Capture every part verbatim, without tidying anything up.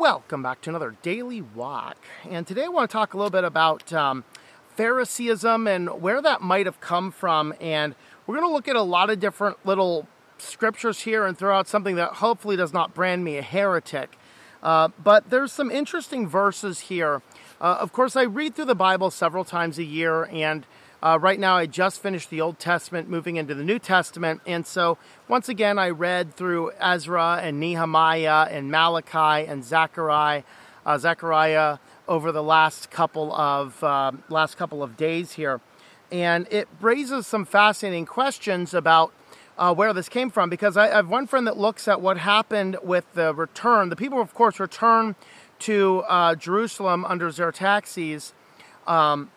Welcome back to another Daily Walk. And today I want to talk a little bit about um, Phariseeism and where that might have come from. And we're going to look at a lot of different little scriptures here and throw out something that hopefully does not brand me a heretic. Uh, but there's some interesting verses here. Uh, of course, I read through the Bible several times a year, and Uh, right now, I just finished the Old Testament, moving into the New Testament. And so, once again, I read through Ezra and Nehemiah and Malachi and Zechariah, uh, Zechariah over the last couple of uh, last couple of days here, and it raises some fascinating questions about uh, where this came from. Because I, I have one friend that looks at what happened with the return. The people, of course, returned to uh, Jerusalem under Xerxes. Um,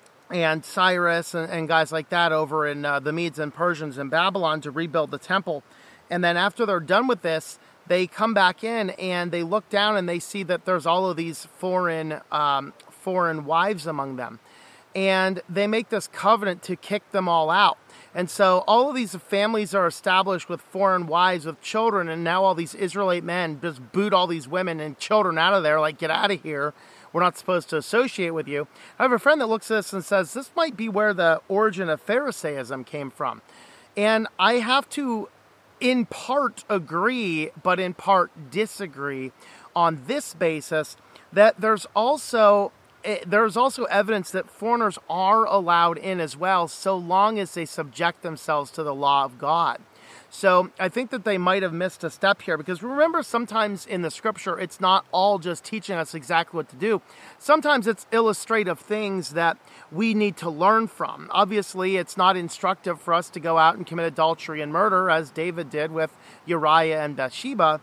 and Cyrus and, and guys like that over in uh, the Medes and Persians in Babylon to rebuild the temple. And then after they're done with this, they come back in and they look down and they see that there's all of these foreign um, foreign wives among them. And they make this covenant to kick them all out. And so all of these families are established with foreign wives, with children, and now all these Israelite men just boot all these women and children out of there, like, get out of here. We're not supposed to associate with you. I have a friend that looks at this and says, this might be where the origin of Pharisaism came from. And I have to, in part, agree, but in part disagree on this basis, that there's also there's also evidence that foreigners are allowed in as well, so long as they subject themselves to the law of God. So I think that they might have missed a step here, because remember, sometimes in the scripture, it's not all just teaching us exactly what to do. Sometimes it's illustrative things that we need to learn from. Obviously, it's not instructive for us to go out and commit adultery and murder, as David did with Uriah and Bathsheba.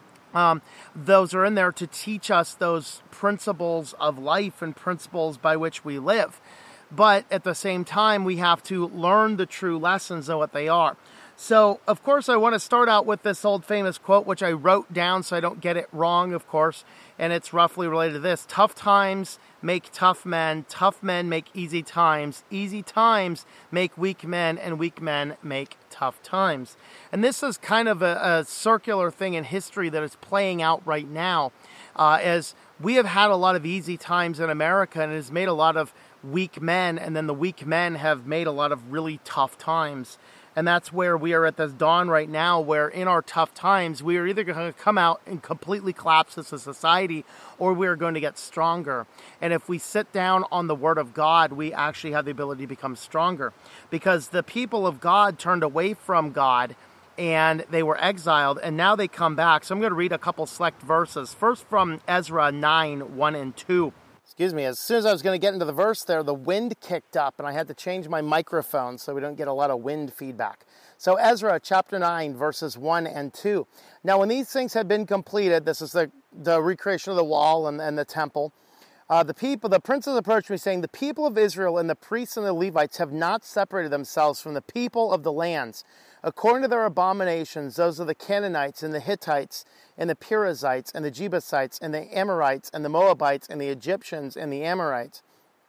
Um, those are in there to teach us those principles of life and principles by which we live. But at the same time, we have to learn the true lessons of what they are. So, of course, I want to start out with this old famous quote, which I wrote down so I don't get it wrong, of course, and it's roughly related to this. Tough times make tough men, tough men make easy times, easy times make weak men, and weak men make tough times. And this is kind of a, a circular thing in history that is playing out right now, uh, as we have had a lot of easy times in America, and it has made a lot of weak men, and then the weak men have made a lot of really tough times. And that's where we are at this dawn right now, where in our tough times, we are either going to come out and completely collapse as a society, or we are going to get stronger. And if we sit down on the Word of God, we actually have the ability to become stronger. Because the people of God turned away from God, and they were exiled, and now they come back. So I'm going to read a couple select verses. First from Ezra nine, one and two. Excuse me, as soon as I was going to get into the verse there, the wind kicked up, and I had to change my microphone so we don't get a lot of wind feedback. So Ezra chapter nine, verses one and two. Now when these things had been completed, this is the, the recreation of the wall and, and the temple, uh, the people, the princes approached me saying, the people of Israel and the priests and the Levites have not separated themselves from the people of the lands. According to their abominations, those are the Canaanites and the Hittites and the Perizzites and the Jebusites and the Amorites and the Moabites and the Egyptians and the Amorites.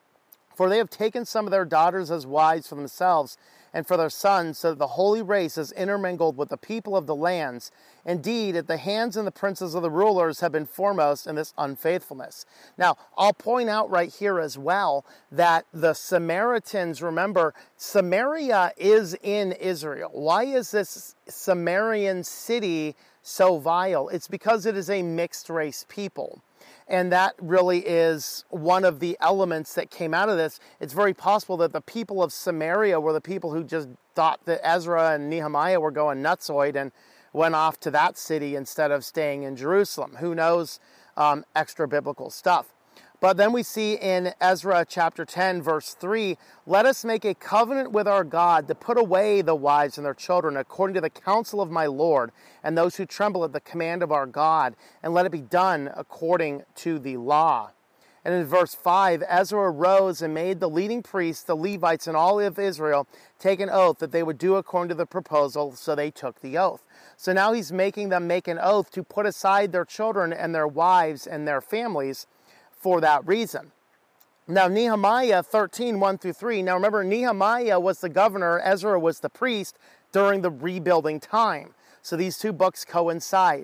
For they have taken some of their daughters as wives for themselves and for their sons, so that the holy race is intermingled with the people of the lands. Indeed, at the hands of the princes of the rulers have been foremost in this unfaithfulness. Now, I'll point out right here as well that the Samaritans, remember, Samaria is in Israel. Why is this Samarian city so vile? It's because it is a mixed race people. And that really is one of the elements that came out of this. It's very possible that the people of Samaria were the people who just thought that Ezra and Nehemiah were going nutsoid and went off to that city instead of staying in Jerusalem. Who knows? Um, extra biblical stuff. But then we see in Ezra chapter ten, verse three, let us make a covenant with our God to put away the wives and their children according to the counsel of my Lord and those who tremble at the command of our God, and let it be done according to the law. And in verse five, Ezra arose and made the leading priests, the Levites, and all of Israel take an oath that they would do according to the proposal, so they took the oath. So now he's making them make an oath to put aside their children and their wives and their families for that reason. Now, Nehemiah thirteen, one through three. Now, remember, Nehemiah was the governor, Ezra was the priest during the rebuilding time. So these two books coincide.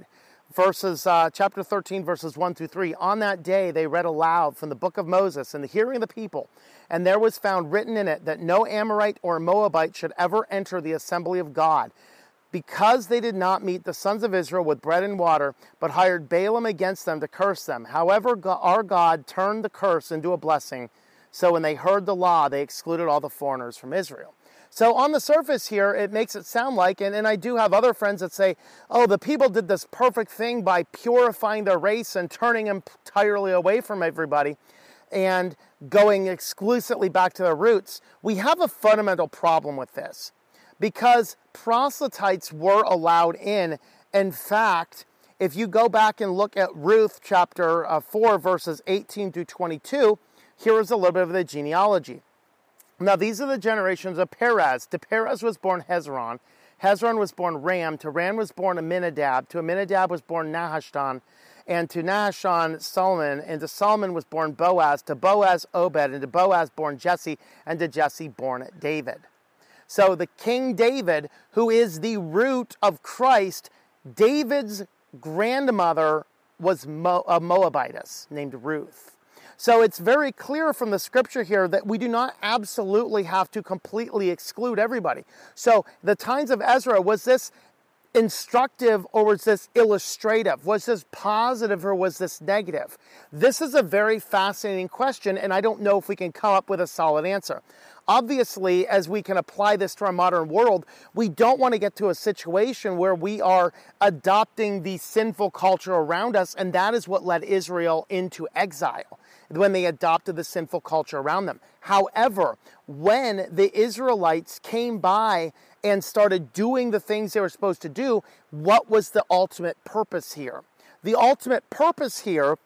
verses, uh, chapter thirteen, verses one through three. On that day they read aloud from the book of Moses in the hearing of the people, and there was found written in it that no Amorite or Moabite should ever enter the assembly of God, because they did not meet the sons of Israel with bread and water, but hired Balaam against them to curse them. However, our God turned the curse into a blessing. So when they heard the law, they excluded all the foreigners from Israel. So on the surface here, it makes it sound like, and, and I do have other friends that say, oh, the people did this perfect thing by purifying their race and turning entirely away from everybody and going exclusively back to their roots. We have a fundamental problem with this, because proselytes were allowed in. In fact, if you go back and look at Ruth chapter uh, four, verses eighteen through twenty-two, here is a little bit of the genealogy. Now, these are the generations of Perez. To Perez was born Hezron. Hezron was born Ram. To Ram was born Aminadab. To Aminadab was born Nahashon. And to Nahashon, Solomon. And to Solomon was born Boaz. To Boaz, Obed. And to Boaz, born Jesse. And to Jesse, born David. So the King David, who is the root of Christ, David's grandmother was Mo- a Moabitess named Ruth. So it's very clear from the scripture here that we do not absolutely have to completely exclude everybody. So the times of Ezra, was this instructive or was this illustrative? Was this positive or was this negative? This is a very fascinating question, and I don't know if we can come up with a solid answer. Obviously, as we can apply this to our modern world, we don't want to get to a situation where we are adopting the sinful culture around us, and that is what led Israel into exile, when they adopted the sinful culture around them. However, when the Israelites came by and started doing the things they were supposed to do, what was the ultimate purpose here? The ultimate purpose here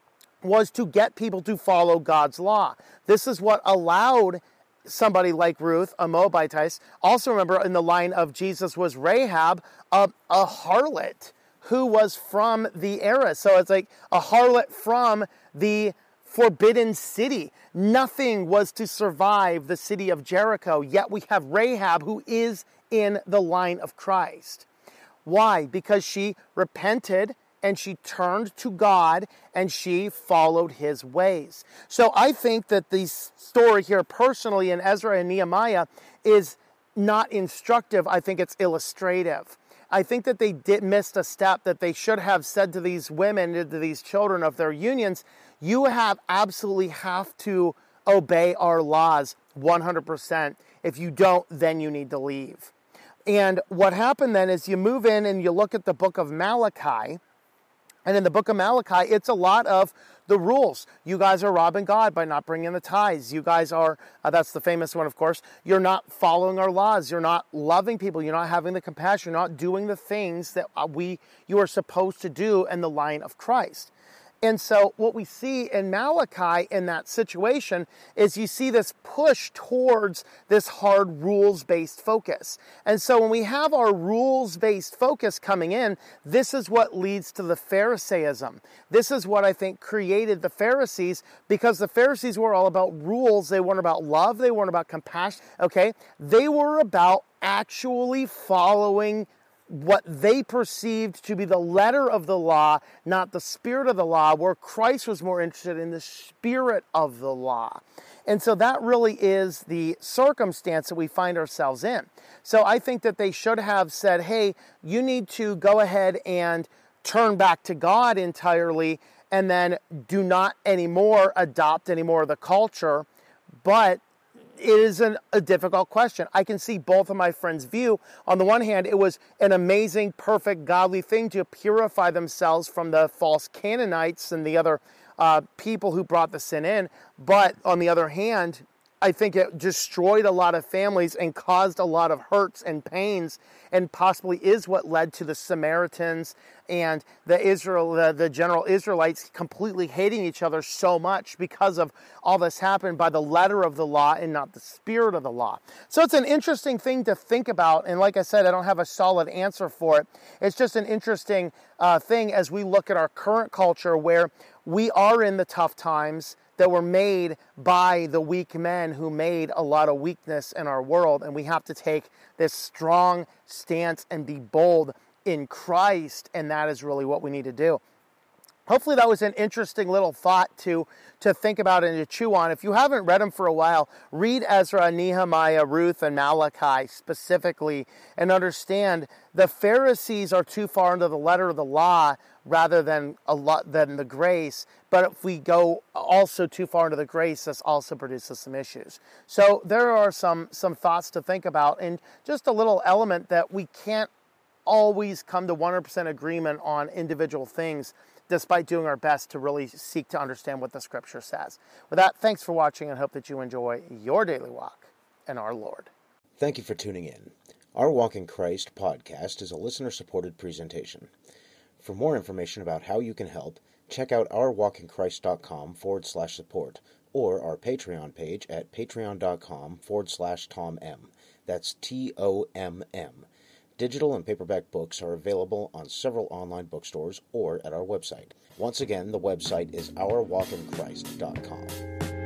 was to get people to follow God's law. This is what allowed somebody like Ruth, a Moabitess. Also remember, in the line of Jesus was Rahab, a, a harlot who was from the era. So it's like a harlot from the forbidden city. Nothing was to survive the city of Jericho, yet we have Rahab, who is in the line of Christ. Why? Because she repented and she turned to God and she followed his ways. So I think that the story here personally in Ezra and Nehemiah is not instructive. I think it's illustrative. I think that they did missed a step, that they should have said to these women, to these children of their unions, you have absolutely have to obey our laws one hundred percent. If you don't, then you need to leave. And what happened then is you move in and you look at the book of Malachi. And in the book of Malachi, it's a lot of the rules. You guys are robbing God by not bringing the tithes. You guys are, uh, that's the famous one, of course. You're not following our laws. You're not loving people. You're not having the compassion. You're not doing the things that we you are supposed to do in the line of Christ. And so what we see in Malachi in that situation is you see this push towards this hard rules-based focus. And so when we have our rules-based focus coming in, this is what leads to the Pharisaism. This is what I think created the Pharisees, because the Pharisees were all about rules. They weren't about love. They weren't about compassion. Okay? They were about actually following what they perceived to be the letter of the law, not the spirit of the law, where Christ was more interested in the spirit of the law. And so that really is the circumstance that we find ourselves in. So I think that they should have said, hey, you need to go ahead and turn back to God entirely, and then do not anymore adopt any more of the culture. But it is an, a difficult question. I can see both of my friends' view. On the one hand, it was an amazing, perfect, godly thing to purify themselves from the false Canaanites and the other uh, people who brought the sin in. But on the other hand, I think it destroyed a lot of families and caused a lot of hurts and pains, and possibly is what led to the Samaritans and the Israel, the, the general Israelites completely hating each other so much, because of all this happened by the letter of the law and not the spirit of the law. So it's an interesting thing to think about. And like I said, I don't have a solid answer for it. It's just an interesting uh, thing as we look at our current culture, where we are in the tough times that were made by the weak men who made a lot of weakness in our world. And we have to take this strong stance and be bold in Christ, and that is really what we need to do. Hopefully that was an interesting little thought to, to think about and to chew on. If you haven't read them for a while, read Ezra, Nehemiah, Ruth, and Malachi specifically, and understand the Pharisees are too far into the letter of the law rather than a lot than the grace. But if we go also too far into the grace, this also produces some issues. So there are some, some thoughts to think about, and just a little element that we can't always come to one hundred percent agreement on individual things, despite doing our best to really seek to understand what the Scripture says. With that, thanks for watching, and hope that you enjoy your daily walk in our Lord. Thank you for tuning in. Our Walk in Christ podcast is a listener-supported presentation. For more information about how you can help, check out ourwalkinchrist.com forward slash support or our Patreon page at patreon.com forward slash Tom M. That's T O M M. Digital and paperback books are available on several online bookstores or at our website. Once again, the website is our walk in christ dot com.